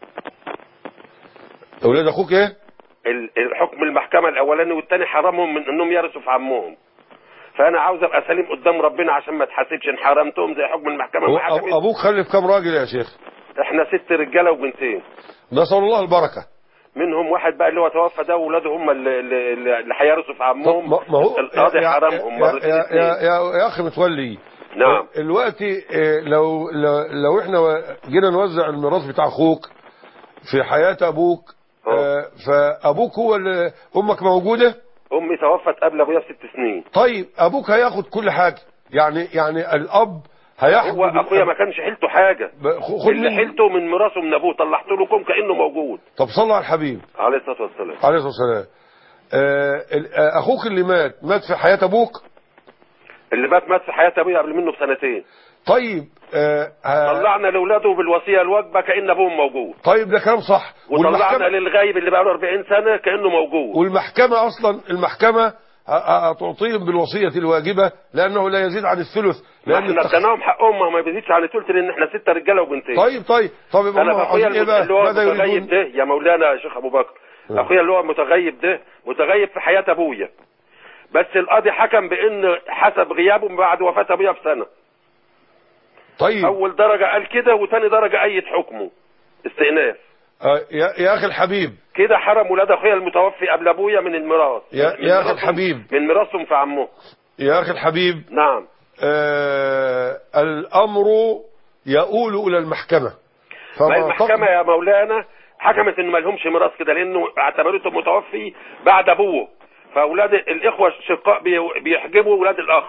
اولاد اخوك ايه؟ الحكم المحكمه الاولاني والثاني حرمهم من انهم يرثوا في عمهم. فانا عاوز ابقى سليم قدام ربنا عشان ما اتحاسبش ان حرمتهم زي حكم المحكمه ما حكمت. ابوك خلف كام راجل يا شيخ؟ احنا ست رجاله وبنتين. نسال الله البركه. منهم واحد بقى اللي هو توفى ده واولاده هم اللي, اللي هيرثوا في عمهم. ما هو القاضي حرمهم مرتين. يا, يا, يا, يا اخي متولي. نعم. دلوقتي لو لو, لو احنا جينا نوزع الميراث بتاع اخوك في حياه ابوك، آه فابوك هو اللي امك موجوده؟ امي توفت قبل ابويا بست سنين. طيب ابوك هياخد كل حاجه، يعني يعني الاب هياخد. هو اخويا ما كانش حيلته حاجه، اللي حيلته من ميراثه من ابوه طلعت له كم كانه موجود. طب صلى على الحبيب عليه الصلاه والسلام. عليه الصلاه والسلام. آه اخوك اللي مات مات في حياه ابوك؟ اللي مات مات في حياه ابويا قبل منه بسنتين. طيب آه طلعنا لاولاده بالوصيه الواجبه كان ابوهم موجود. طيب ده كلام صح. وطلعنا للغايب اللي بقى له أربعين سنه كانه موجود. والمحكمه اصلا المحكمه هتعطيهم بالوصيه الواجبه لانه لا يزيد عن الثلث. لان احنا اديناهم حقهم ما بيزيدش عن الثلث لان احنا ستة رجاله وبنتين. طيب طيب طب يبقى انا اخويا اللي هو متغيب ده يا مولانا يا شيخ ابو بكر، اخويا اللي هو متغيب ده متغيب في حياه ابويا، بس القاضي حكم بان حسب غيابه بعد وفاه ابويا بسنه. طيب اول درجه قال كده وثاني درجه ايد حكمه استئناف. آه يا, يا اخي الحبيب كده حرم ولاد اخويا المتوفي قبل ابويا من الميراث. يا, يا اخي الحبيب من ميراثهم في عمه. يا اخي الحبيب نعم. آه الامر يؤول الى المحكمه. ما المحكمه يا مولانا حكمت ان ما لهمش ميراث كده لانه اعتبرته متوفي بعد ابوه، فاولاد الاخوه الشقاء بيحجبوا اولاد الاخ.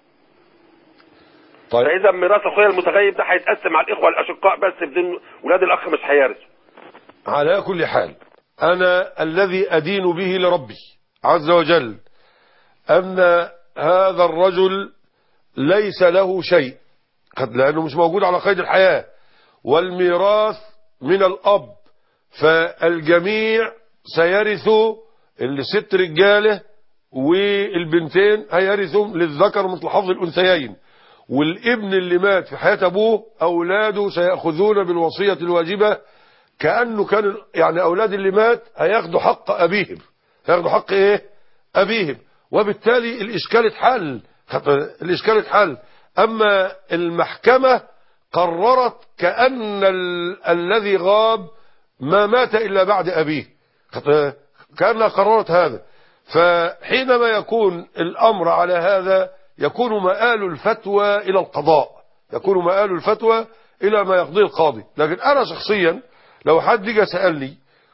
طيب. فاذا ميراث اخويا المتغيب ده هيتقسم على الاخوه الاشقاء بس بدون اولاد الاخ مش هيرثوا. على كل حال انا الذي ادين به لربي عز وجل ان هذا الرجل ليس له شيء قد لانه مش موجود على قيد الحياه، والميراث من الاب، فالجميع سيرثوا، اللي ست رجاله والبنتين هيرثوا للذكر مثل حظ الانثيين، والابن اللي مات في حياة ابوه اولاده سيأخذون بالوصية الواجبة كأنه كان يعني اولاد اللي مات هياخدوا حق ابيهم، هياخدوا حق ايه ابيهم، وبالتالي الاشكال اتحل، الاشكال اتحل. اما المحكمة قررت كأن ال الذي غاب ما مات الا بعد ابيه، كأنها قررت هذا. فحينما يكون الامر على هذا يكون مآل الفتوى إلى القضاء، يكون مآل الفتوى إلى ما يقضيه القاضي. لكن أنا شخصيا لو حد جه سألني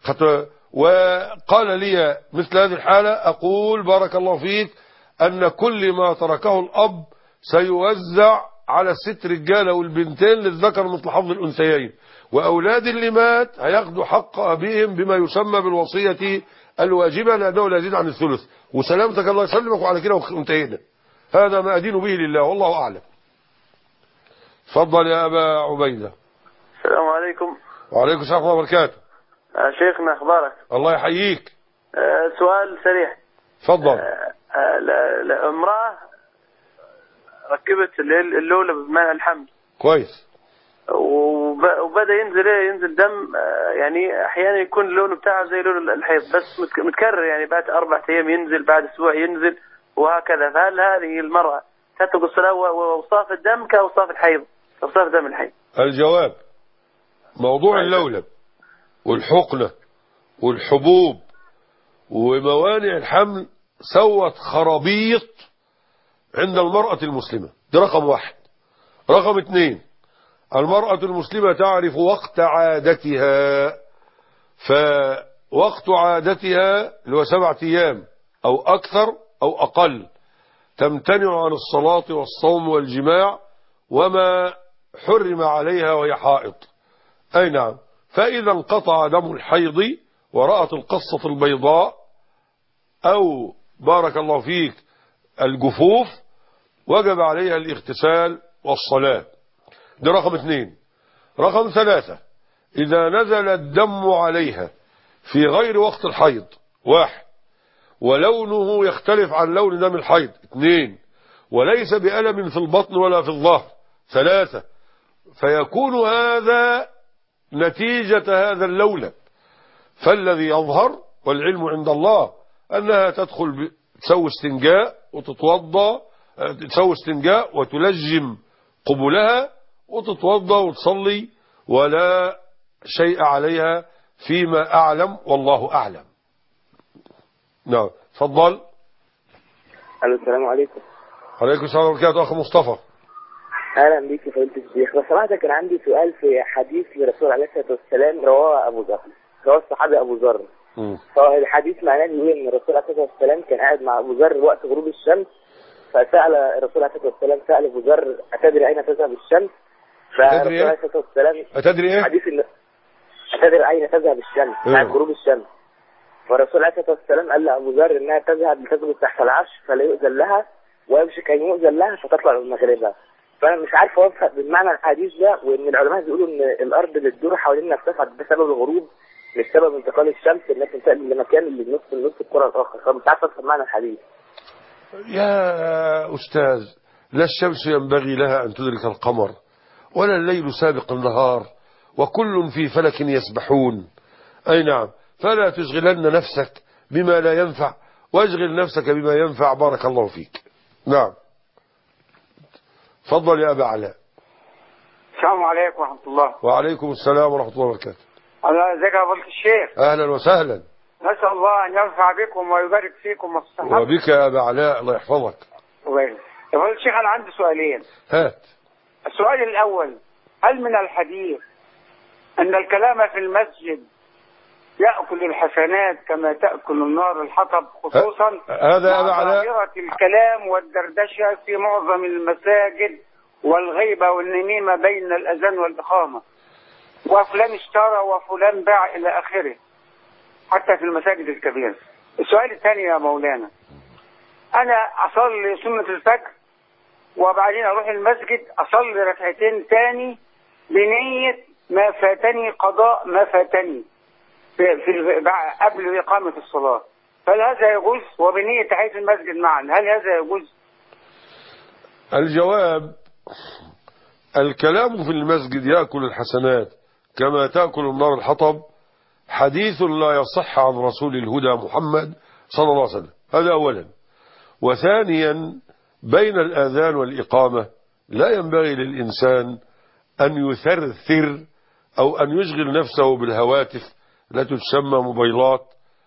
وقال لي مثل هذه الحالة أقول بارك الله فيك أن كل ما تركه الأب سيوزع على الست رجالة والبنتين للذكر مثل حظ الأنثيين، وأولاد اللي مات هياخدوا حق أبيهم بما يسمى بالوصية الواجبة لأنه لا يزيد عن الثلث. وسلامتك الله يسلمك، وعلى كده وانتهينا. هذا ما أدين به لله والله أعلم. تفضل يا أبا عبيدة. السلام عليكم. وعليكم السلام ورحمة الله وبركاته. شيخنا أخبارك؟ الله يحييك. أه سؤال سريع. تفضل. أه امرأة ركبت اللولة بماء الحمل. كويس. وبدأ ينزل ايه ينزل دم، يعني احيانا يكون اللون بتاعه زي لون الحيض بس متكرر، يعني بعد اربع ايام ينزل، بعد اسبوع ينزل وهكذا. فهل هذه المرأة تترك الصلاة واوصاف الدم كاوصاف الحيض، اوصاف دم الحيض؟ الجواب موضوع اللولب والحقنة والحبوب وموانع الحمل سوت خرابيط عند المرأة المسلمة، دي رقم واحد. رقم اثنين، المرأة المسلمة تعرف وقت عادتها، فوقت عادتها اللي هو سبعة أيام أو أكثر أو أقل تمتنع عن الصلاة والصوم والجماع وما حرم عليها وهي حائض. أي نعم. فإذا انقطع دم الحيض ورأت القصة البيضاء أو بارك الله فيك الجفوف وجب عليها الاغتسال والصلاة. ده رقم اثنين. رقم ثلاثة، إذا نزل الدم عليها في غير وقت الحيض، واحد، ولونه يختلف عن لون دم الحيض، اثنين، وليس بألم في البطن ولا في الظهر، ثلاثة، فيكون هذا نتيجة هذا اللولب. فالذي يظهر والعلم عند الله أنها تدخل تسوي استنجاء وتتوضى، تسوي استنجاء وتلجم قبلها وتتوضى وتصلي ولا شيء عليها فيما أعلم، والله أعلم. نعم، تفضل. السلام عليكم. عليكم السلام ورحمة الله. أخي مصطفى. اهلا بيك يا فضيلة الشيخ. لو سمحت كان عندي سؤال في حديث للرسول عليه الصلاه والسلام رواه ابو ذر، رواه الصحابي ابو ذر. فالحديث معناه بيقول ان الرسول عليه الصلاه والسلام كان قاعد مع ابو ذر وقت غروب الشمس، فسال الرسول عليه الصلاه والسلام سال ابو ذر اتدري اين تذهب الشمس؟ فالرسول عليه الصلاه والسلام اتدري ايه؟ حديث ان اتدري اين تذهب الشمس؟ بعد غروب الشمس. فالرسول عليه الصلاه والسلام قال لابو ذر انها تذهب لتثبت تحت العرش فلا يؤذن لها، ويمشي كي يؤذن لها فتطلع المغربة. فانا مش عارف اوفق بالمعنى الحديث ده، وان العلماء بيقولوا ان الارض بتدور حوالين نفسها بسبب الغروب مش سبب انتقال الشمس انها تنتقل لمكان اللي بنص النص الكره الاخر، فمش عارف افهم معنى الحديث. يا استاذ، لا الشمس ينبغي لها ان تدرك القمر ولا الليل سابق النهار، وكل في فلك يسبحون. اي نعم، فلا تشغلن نفسك بما لا ينفع واشغل نفسك بما ينفع. بارك الله فيك. نعم، تفضل يا أبا علاء. السلام عليكم ورحمة الله. وعليكم السلام ورحمة الله وبركاته. الله ازيك يا فضيلة الشيخ؟ أهلا وسهلا. نسأل الله أن ينفع بكم ويبارك فيكم وفي الصحة. وبك يا أبا علاء، الله يحفظك. وبارك. يا فضيلة الشيخ أنا عندي سؤالين. هات. السؤال الأول، هل من الحديث أن الكلام في المسجد يأكل الحسنات كما تأكل النار الحطب، خصوصا هذا يا أبا علاء ظاهرة الكلام والدردشة في معظم المساجد والغيبة والنميمة بين الأذان والإقامة، وفلان اشترى وفلان باع إلى آخره، حتى في المساجد الكبيرة. السؤال الثاني يا مولانا، أنا أصلي سنة الفجر وبعدين أروح المسجد أصلي ركعتين تاني بنية ما فاتني قضاء ما فاتني في في قبل إقامة الصلاة، هل هذا يجوز؟ وبنية تحية المسجد معا، هل هذا يجوز؟ الجواب، الكلام في المسجد يأكل الحسنات كما تأكل النار الحطب حديث لا يصح عن رسول الهدى محمد صلى الله عليه وسلم، هذا أولا. وثانيا، بين الآذان والإقامة لا ينبغي للإنسان أن يثرثر أو أن يشغل نفسه بالهواتف التي تسمى موبايلات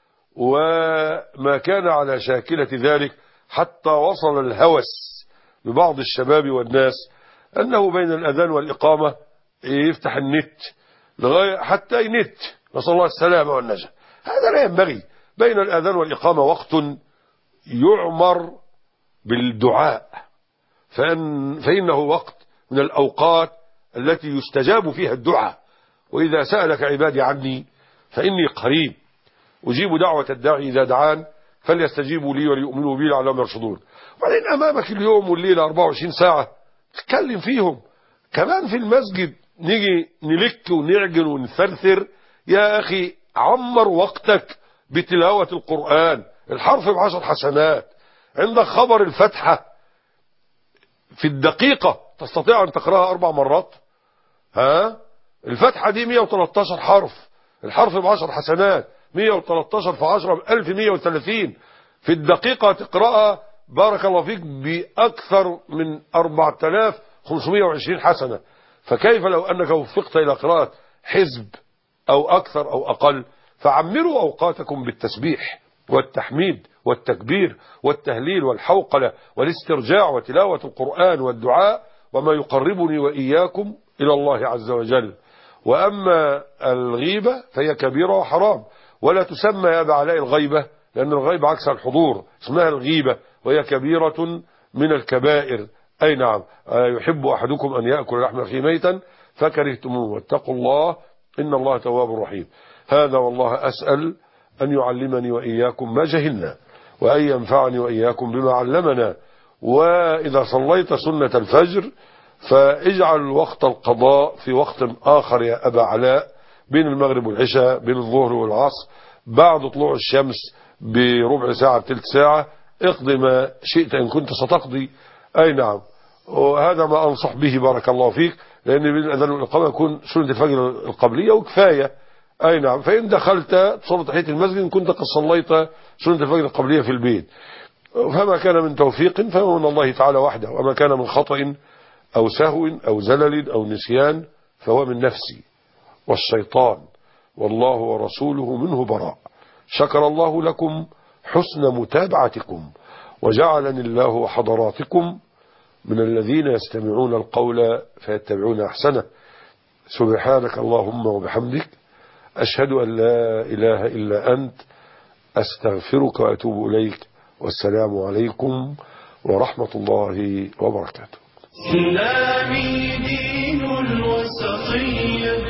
وما كان على شاكلة ذلك، حتى وصل الهوس ببعض الشباب والناس أنه بين الأذان والإقامة يفتح النت لغاية حتى ينت، نسأل الله السلامة والنجاة. هذا لا ينبغي. بين الأذان والإقامة وقت يعمر بالدعاء، فإن فإنه وقت من الأوقات التي يستجاب فيها الدعاء. وإذا سألك عبادي عني فإني قريب أجيب دعوة الداعي إذا دعان فليستجيبوا لي وليؤمنوا بي لعلهم يرشدون. وبعدين أمامك اليوم والليلة أربعة وعشرين ساعة تتكلم فيهم. كمان في المسجد نيجي نلك ونعجن ونثرثر. يا أخي عمر وقتك بتلاوة القرآن، الحرف بعشر حسنات. عندك خبر الفتحة في الدقيقة تستطيع أن تقرأها أربع مرات. ها الفتحة دي مئة وثلاثة عشر حرف، الحرف بعشر حسنات، مئة وثلاثة عشر في عشرة بألف ومئة وثلاثين. في الدقيقة تقرأها بارك الله فيك بأكثر من أربعة آلاف وخمسمئة وعشرين حسنة. فكيف لو أنك وفقت إلى قراءة حزب أو أكثر أو أقل؟ فعمروا أوقاتكم بالتسبيح والتحميد والتكبير والتهليل والحوقلة والاسترجاع وتلاوة القرآن والدعاء وما يقربني وإياكم إلى الله عز وجل. وأما الغيبة فهي كبيرة وحرام، ولا تسمى يا أبا علاء الغيبة، لأن الغيبة عكس الحضور، اسمها الغيبة وهي كبيرة من الكبائر. أي نعم، يحب أحدكم أن يأكل لحم أخيه ميتا فكرهتموه واتقوا الله إن الله تواب رحيم. هذا والله أسأل أن يعلمني وإياكم ما جهلنا، وأن ينفعني وإياكم بما علمنا. وإذا صليت سنة الفجر فاجعل وقت القضاء في وقت آخر يا أبا علاء، بين المغرب والعشاء، بين الظهر والعصر، بعد طلوع الشمس بربع ساعة بثلث ساعة، اقضي ما شئت إن كنت ستقضي. أي نعم، وهذا ما أنصح به بارك الله فيك، لأن بين الأذان والإقامة يكون سنة الفجر القبلية وكفاية. أي نعم، فإن دخلت تصلي تحية المسجد إن كنت قد صليت سنة الفجر القبلية في البيت، فما كان من توفيق فهو من الله تعالى وحده، وما كان من خطأ أو سهو أو زلل أو نسيان فهو من نفسي والشيطان، والله ورسوله منه براء. شكر الله لكم حسن متابعتكم، وجعلني الله وحضراتكم من الذين يستمعون القول فيتبعون أحسنه. سبحانك اللهم وبحمدك، أشهد أن لا إله إلا أنت، أستغفرك وأتوب إليك، والسلام عليكم ورحمة الله وبركاته. إسلامي دين الوسطية